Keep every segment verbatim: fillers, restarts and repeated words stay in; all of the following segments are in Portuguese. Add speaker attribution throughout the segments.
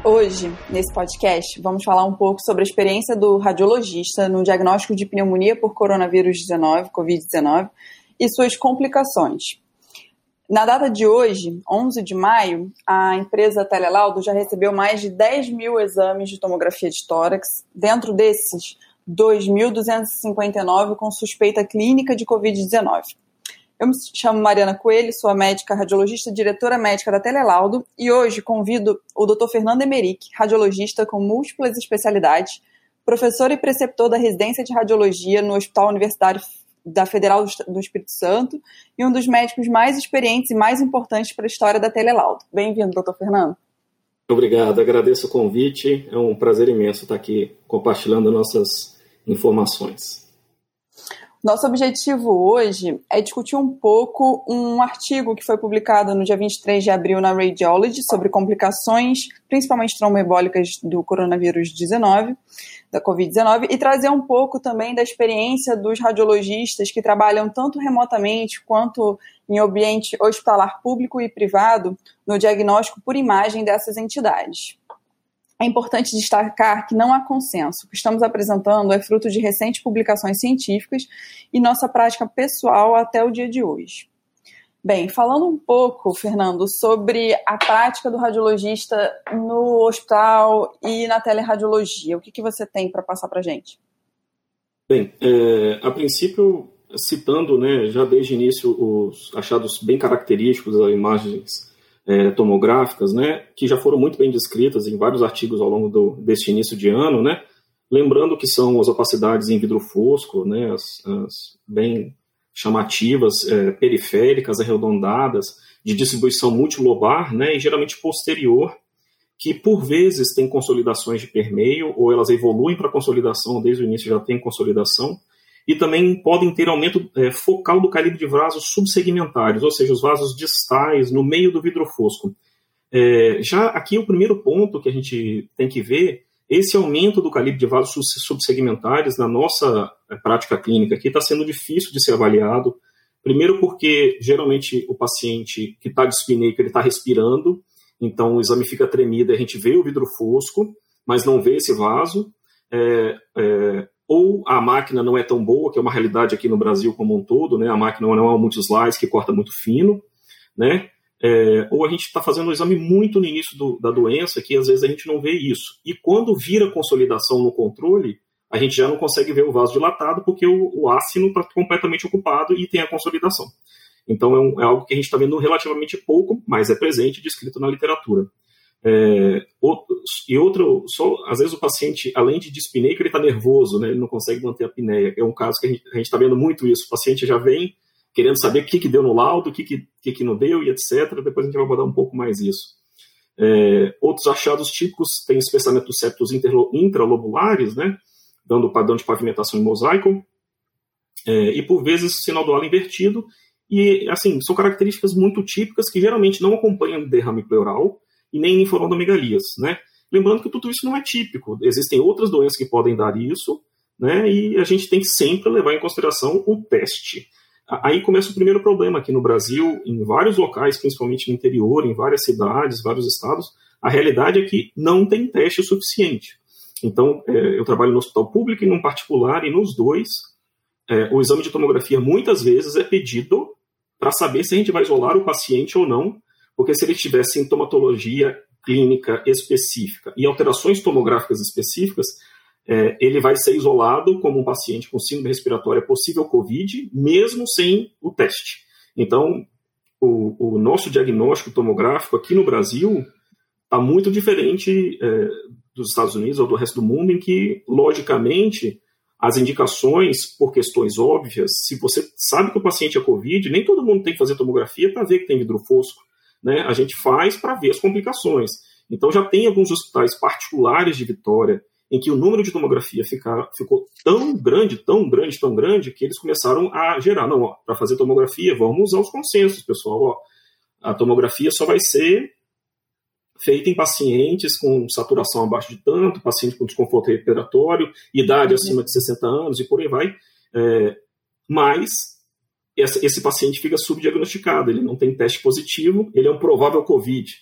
Speaker 1: Hoje, nesse podcast, vamos falar um pouco sobre a experiência do radiologista no diagnóstico de pneumonia por coronavírus dezenove, covid dezenove, e suas complicações. Na data de hoje, onze de maio, a empresa Telelaudo já recebeu mais de dez mil exames de tomografia de tórax, dentro desses, dois mil duzentos e cinquenta e nove com suspeita clínica de covid dezenove. Eu me chamo Mariana Coelho, sou a médica radiologista, diretora médica da Telelaudo, e hoje convido o doutor Fernando Emerick, radiologista com múltiplas especialidades, professor e preceptor da residência de radiologia no Hospital Universitário da Federal do Espírito Santo e um dos médicos mais experientes e mais importantes para a história da Telelaudo. Bem-vindo, doutor Fernando.
Speaker 2: Obrigado, agradeço o convite, é um prazer imenso estar aqui compartilhando nossas informações.
Speaker 1: Nosso objetivo hoje é discutir um pouco um artigo que foi publicado no dia vinte e três de abril na Radiology sobre complicações, principalmente tromboembólicas do coronavírus dezenove, da covid dezenove, e trazer um pouco também da experiência dos radiologistas que trabalham tanto remotamente quanto em ambiente hospitalar público e privado no diagnóstico por imagem dessas entidades. É importante destacar que não há consenso. O que estamos apresentando é fruto de recentes publicações científicas e nossa prática pessoal até o dia de hoje. Bem, falando um pouco, Fernando, sobre a prática do radiologista no hospital e na teleradiologia, o que, que você tem para passar para a gente?
Speaker 2: Bem, é, a princípio, citando, né, já desde o início os achados bem característicos das imagens É, tomográficas, né, que já foram muito bem descritas em vários artigos ao longo do, deste início de ano, né, lembrando que são as opacidades em vidro fosco, né, as, as bem chamativas, é, periféricas, arredondadas, de distribuição multilobar, né, e geralmente posterior, que por vezes tem consolidações de permeio, ou elas evoluem para consolidação, desde o início já tem consolidação, e também podem ter aumento é, focal do calibre de vasos subsegmentares, ou seja, os vasos distais no meio do vidro fosco. É, já aqui o primeiro ponto que a gente tem que ver, esse aumento do calibre de vasos subsegmentares na nossa prática clínica aqui está sendo difícil de ser avaliado. Primeiro porque geralmente o paciente que está dispineico, ele está respirando, então o exame fica tremido, a gente vê o vidro fosco, mas não vê esse vaso. É, é, ou a máquina não é tão boa, que é uma realidade aqui no Brasil como um todo, né? A máquina não é um multislice que corta muito fino, né? É, ou a gente está fazendo um exame muito no início do, da doença, que às vezes a gente não vê isso. E quando vira consolidação no controle, a gente já não consegue ver o vaso dilatado, porque o, o ácido está completamente ocupado e tem a consolidação. Então é, um, é algo que a gente está vendo relativamente pouco, mas é presente e descrito na literatura. É, outro, e outro, só, às vezes o paciente, além de dispineico, ele está nervoso, né, ele não consegue manter a apneia. É um caso que a gente está vendo muito isso. O paciente já vem querendo saber o que, que deu no laudo, o que, que, que, que não deu e etcétera. Depois a gente vai abordar um pouco mais isso. É, outros achados típicos têm espessamento dos septos intralobulares, né, dando padrão de pavimentação em mosaico, é, e por vezes sinal do halo invertido. E assim, são características muito típicas que geralmente não acompanham derrame pleural e nem linfonodomegalias, né? Lembrando que tudo isso não é típico, existem outras doenças que podem dar isso, né? E a gente tem que sempre levar em consideração o teste. Aí começa o primeiro problema aqui no Brasil, em vários locais, principalmente no interior, em várias cidades, vários estados, a realidade é que não tem teste suficiente. Então, é, eu trabalho no hospital público e no particular, e nos dois, é, o exame de tomografia muitas vezes é pedido para saber se a gente vai isolar o paciente ou não, porque se ele tiver sintomatologia clínica específica e alterações tomográficas específicas, é, ele vai ser isolado como um paciente com síndrome respiratória possível COVID, mesmo sem o teste. Então, o, o nosso diagnóstico tomográfico aqui no Brasil está muito diferente é, dos Estados Unidos ou do resto do mundo, em que, logicamente, as indicações, por questões óbvias, se você sabe que o paciente é COVID, nem todo mundo tem que fazer tomografia para ver que tem vidro fosco. Né, a gente faz para ver as complicações. Então já tem alguns hospitais particulares de Vitória em que o número de tomografia fica, ficou tão grande, tão grande, tão grande, que eles começaram a gerar, não, para fazer tomografia, vamos usar os consensos, pessoal. Ó, a tomografia só vai ser feita em pacientes com saturação abaixo de tanto, paciente com desconforto respiratório, idade uhum. acima de sessenta anos e por aí vai. É, mas esse paciente fica subdiagnosticado, ele não tem teste positivo, ele é um provável COVID.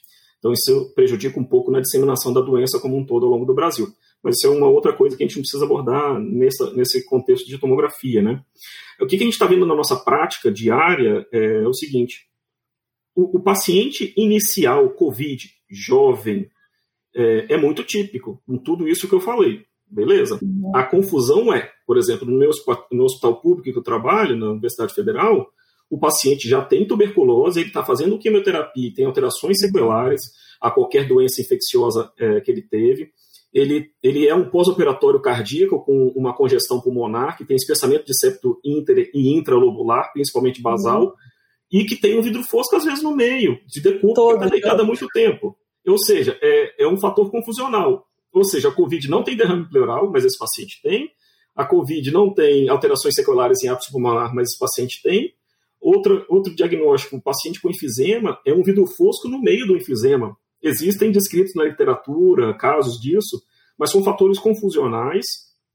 Speaker 2: Então isso prejudica um pouco na disseminação da doença como um todo ao longo do Brasil. Mas isso é uma outra coisa que a gente não precisa abordar nessa, nesse contexto de tomografia, né? O que a gente está vendo na nossa prática diária é o seguinte: o, o paciente inicial COVID, jovem, é, é muito típico, com tudo isso que eu falei, beleza? Uhum. A confusão é, por exemplo, no meu no hospital público que eu trabalho, na Universidade Federal, o paciente já tem tuberculose, ele está fazendo quimioterapia, tem alterações sequelares a qualquer doença infecciosa é, que ele teve. Ele, ele é um pós-operatório cardíaco com uma congestão pulmonar, que tem espessamento de septo inter e intralobular, principalmente basal, uhum. e que tem um vidro fosco, às vezes, no meio, de decúbito, que está deitado há muito tempo. Ou seja, é, é um fator confusional. Ou seja, a COVID não tem derrame pleural, mas esse paciente tem. A COVID não tem alterações seculares em ápice pulmonar, mas esse paciente tem. Outra, outro diagnóstico, um paciente com enfisema, é um vidro fosco no meio do enfisema. Existem descritos na literatura casos disso, mas são fatores confusionais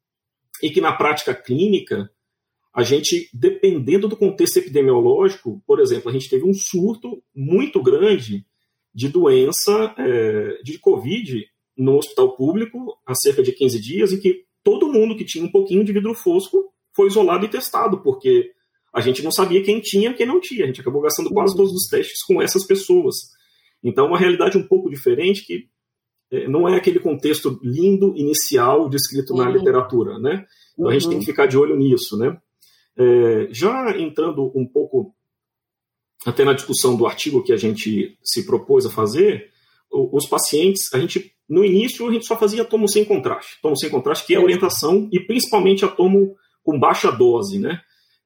Speaker 2: e que na prática clínica, a gente, dependendo do contexto epidemiológico, por exemplo, a gente teve um surto muito grande de doença é, de COVID no hospital público há cerca de quinze dias, em que todo mundo que tinha um pouquinho de vidro fosco foi isolado e testado, porque a gente não sabia quem tinha e quem não tinha. A gente acabou gastando quase todos os testes com essas pessoas. Então, uma realidade um pouco diferente, que é, não é aquele contexto lindo, inicial, descrito uhum. na literatura, né? Então, uhum. a gente tem que ficar de olho nisso, né? É, já entrando um pouco até na discussão do artigo que a gente se propôs a fazer, os pacientes, a gente, no início, a gente só fazia tomo sem contraste. Tomo sem contraste, que é a orientação, e principalmente a tomo com baixa dose, né?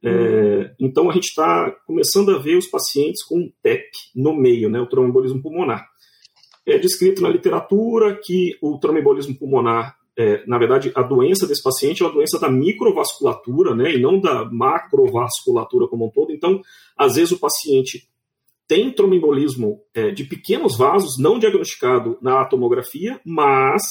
Speaker 2: É, então a gente está começando a ver os pacientes com T E P no meio, né, o tromboembolismo pulmonar. É descrito na literatura que o tromboembolismo pulmonar, é, na verdade, a doença desse paciente é uma doença da microvasculatura, né, e não da macrovasculatura como um todo. Então, às vezes o paciente tem tromboembolismo é, de pequenos vasos, não diagnosticado na tomografia, mas...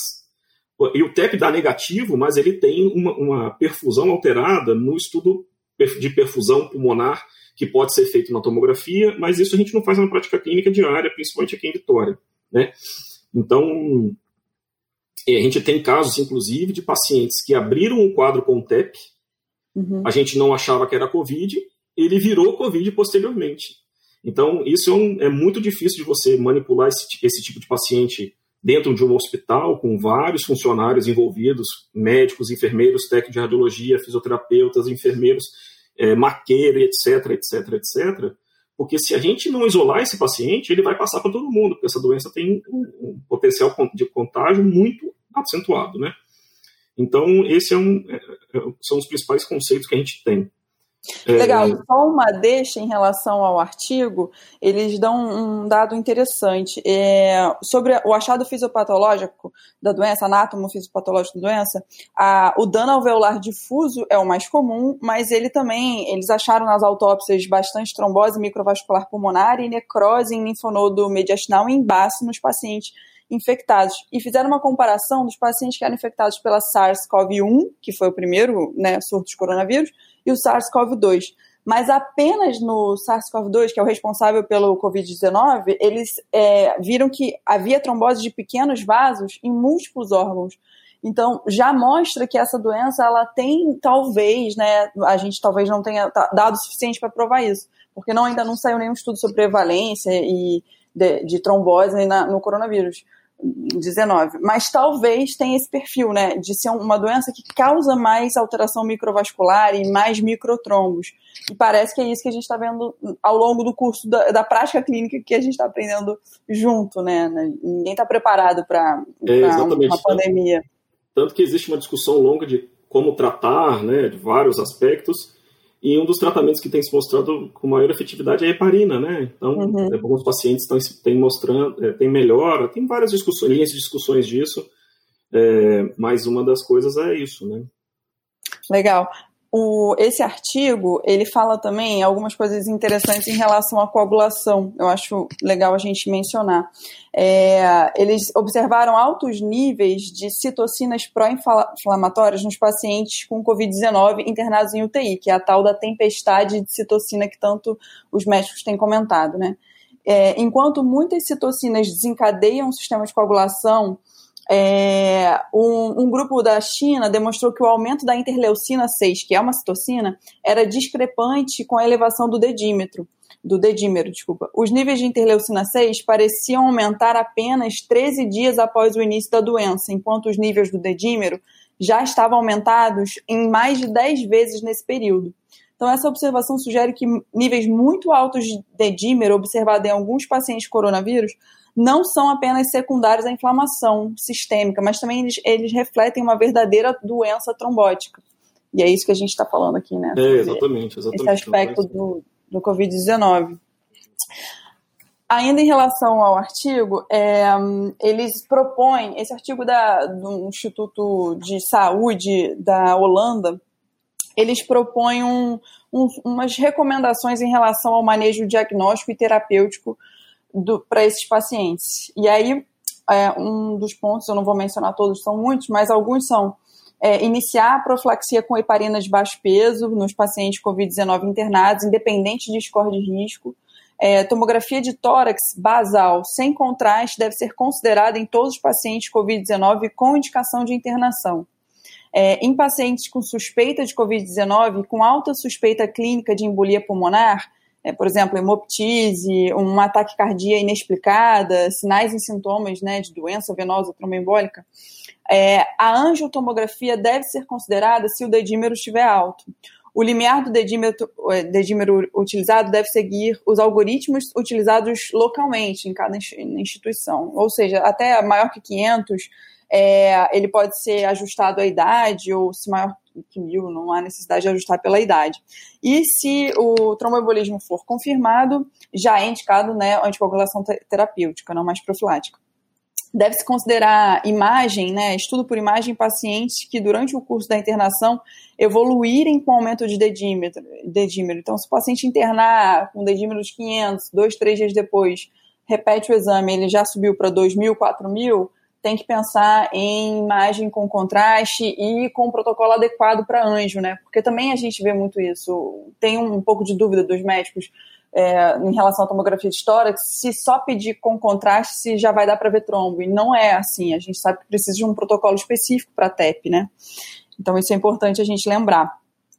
Speaker 2: E o T E P dá negativo, mas ele tem uma, uma perfusão alterada no estudo de perfusão pulmonar, que pode ser feito na tomografia, mas isso a gente não faz na prática clínica diária, principalmente aqui em Vitória, né? Então, a gente tem casos, inclusive, de pacientes que abriram um quadro com T E P, uhum. a gente não achava que era COVID, ele virou COVID posteriormente. Então, isso é, um, é muito difícil de você manipular esse, esse tipo de paciente dentro de um hospital, com vários funcionários envolvidos, médicos, enfermeiros, técnicos de radiologia, fisioterapeutas, enfermeiros, é, maqueiro, etc, etc, etcétera. Porque se a gente não isolar esse paciente, ele vai passar para todo mundo, porque essa doença tem um, um potencial de contágio muito acentuado, né? Então, esse é um, é, são os principais conceitos que a gente tem.
Speaker 1: Legal, só uma deixa em relação ao artigo, eles dão um dado interessante é, sobre o achado fisiopatológico da doença, anátomo fisiopatológico da doença. A, o dano alveolar difuso é o mais comum, mas ele também, eles acharam nas autópsias bastante trombose microvascular pulmonar e necrose em linfonodo mediastinal em baço nos pacientes infectados, e fizeram uma comparação dos pacientes que eram infectados pela SARS-CoV um, que foi o primeiro, né, surto de coronavírus, e o SARS-CoV dois. Mas apenas no SARS-CoV dois, que é o responsável pelo covid dezenove, eles é, viram que havia trombose de pequenos vasos em múltiplos órgãos. Então, já mostra que essa doença, ela tem, talvez, né, a gente talvez não tenha dado o suficiente para provar isso, porque não, ainda não saiu nenhum estudo sobre prevalência e de, de trombose na, no coronavírus dezenove, mas talvez tenha esse perfil, né, de ser uma doença que causa mais alteração microvascular e mais microtrombos, e parece que é isso que a gente está vendo ao longo do curso da, da prática clínica que a gente está aprendendo junto, né, ninguém está preparado para
Speaker 2: é,
Speaker 1: uma pandemia.
Speaker 2: Tanto que existe uma discussão longa de como tratar, né, de vários aspectos, e um dos tratamentos que tem se mostrado com maior efetividade é a heparina, né? Então, uhum. alguns pacientes estão têm mostrando, é, tem melhora, tem várias discussões, linhas de discussões disso, é, mas uma das coisas é isso, né?
Speaker 1: Legal. O, esse artigo, ele fala também algumas coisas interessantes em relação à coagulação. Eu acho legal a gente mencionar. É, eles observaram altos níveis de citocinas pró-inflamatórias nos pacientes com covid dezenove internados em U T I, que é a tal da tempestade de citocina que tanto os médicos têm comentado, né? É, enquanto muitas citocinas desencadeiam o sistema de coagulação, é, um, um grupo da China demonstrou que o aumento da interleucina seis, que é uma citocina, era discrepante com a elevação do dedímetro, do dedímero, desculpa. Os níveis de interleucina seis pareciam aumentar apenas treze dias após o início da doença, enquanto os níveis do dedímero já estavam aumentados em mais de dez vezes nesse período. Então, essa observação sugere que níveis muito altos de dedímero observados em alguns pacientes com coronavírus não são apenas secundários à inflamação sistêmica, mas também eles, eles refletem uma verdadeira doença trombótica. E é isso que a gente está falando aqui, né?
Speaker 2: É, exatamente, exatamente.
Speaker 1: Esse aspecto do, do covid dezenove. Ainda em relação ao artigo, é, eles propõem, esse artigo da, do Instituto de Saúde da Holanda, eles propõem um, um, umas recomendações em relação ao manejo diagnóstico e terapêutico para esses pacientes. E aí, é, um dos pontos, eu não vou mencionar todos, são muitos, mas alguns são é, iniciar a profilaxia com heparina de baixo peso nos pacientes covid dezenove internados, independente de score de risco. É, tomografia de tórax basal sem contraste deve ser considerada em todos os pacientes covid dezenove com indicação de internação. É, em pacientes com suspeita de covid dezenove, com alta suspeita clínica de embolia pulmonar, é, por exemplo, hemoptise, uma taquicardia inexplicada, sinais e sintomas, né, de doença venosa tromboembólica, é, a angiotomografia deve ser considerada se o dedímero estiver alto. O limiar do dedímero, dedímero utilizado deve seguir os algoritmos utilizados localmente em cada instituição, ou seja, até maior que quinhentos, É, ele pode ser ajustado à idade, ou se maior que mil, não há necessidade de ajustar pela idade. E se o tromboembolismo for confirmado, já é indicado, né, anticoagulação terapêutica, não mais profilática. Deve-se considerar imagem, né, estudo por imagem em pacientes que durante o curso da internação evoluírem com aumento de dedímetro. dedímero. Então, se o paciente internar com dedímero de quinhentos, dois, três dias depois, repete o exame, ele já subiu para dois mil, quatro mil, tem que pensar em imagem com contraste e com um protocolo adequado para anjo, né? Porque também a gente vê muito isso. Tem um pouco de dúvida dos médicos é, em relação à tomografia de tórax, se só pedir com contraste, se já vai dar para ver trombo. E não é assim. A gente sabe que precisa de um protocolo específico para T E P, né? Então isso é importante a gente lembrar.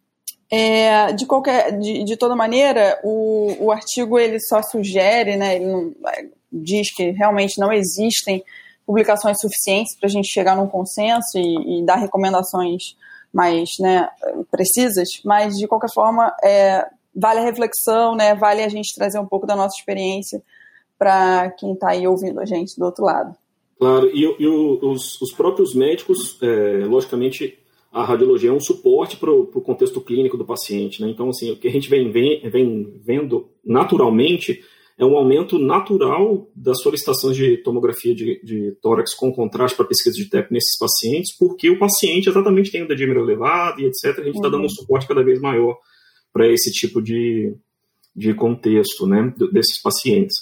Speaker 1: É, de, qualquer, de, de toda maneira, o, o artigo ele só sugere, né? Ele não, diz que realmente não existem publicações suficientes para a gente chegar num consenso e, e dar recomendações mais, né, precisas, mas de qualquer forma é, vale a reflexão, né, vale a gente trazer um pouco da nossa experiência para quem está aí ouvindo a gente do outro lado.
Speaker 2: Claro, e, e os, os próprios médicos, é, logicamente, a radiologia é um suporte para o contexto clínico do paciente, né? Então, assim, o que a gente vem, vem, vem vendo naturalmente é um aumento natural das solicitações de tomografia de, de tórax com contraste para pesquisa de T E P nesses pacientes, porque o paciente exatamente tem o dedímero elevado e etcétera. A gente está uhum. dando um suporte cada vez maior para esse tipo de, de contexto, né, desses pacientes.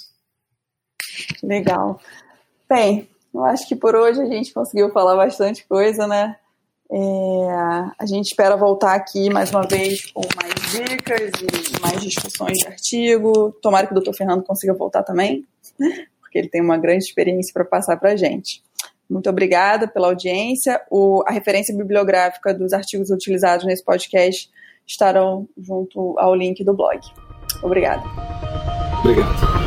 Speaker 1: Legal. Bem, eu acho que por hoje a gente conseguiu falar bastante coisa, né? É, a gente espera voltar aqui mais uma vez com mais dicas e mais discussões de artigo. Tomara que o doutor Fernando consiga voltar também, porque ele tem uma grande experiência para passar para a gente. Muito obrigada pela audiência. O, a referência bibliográfica dos artigos utilizados nesse podcast estarão junto ao link do blog. Obrigada.
Speaker 2: Obrigado.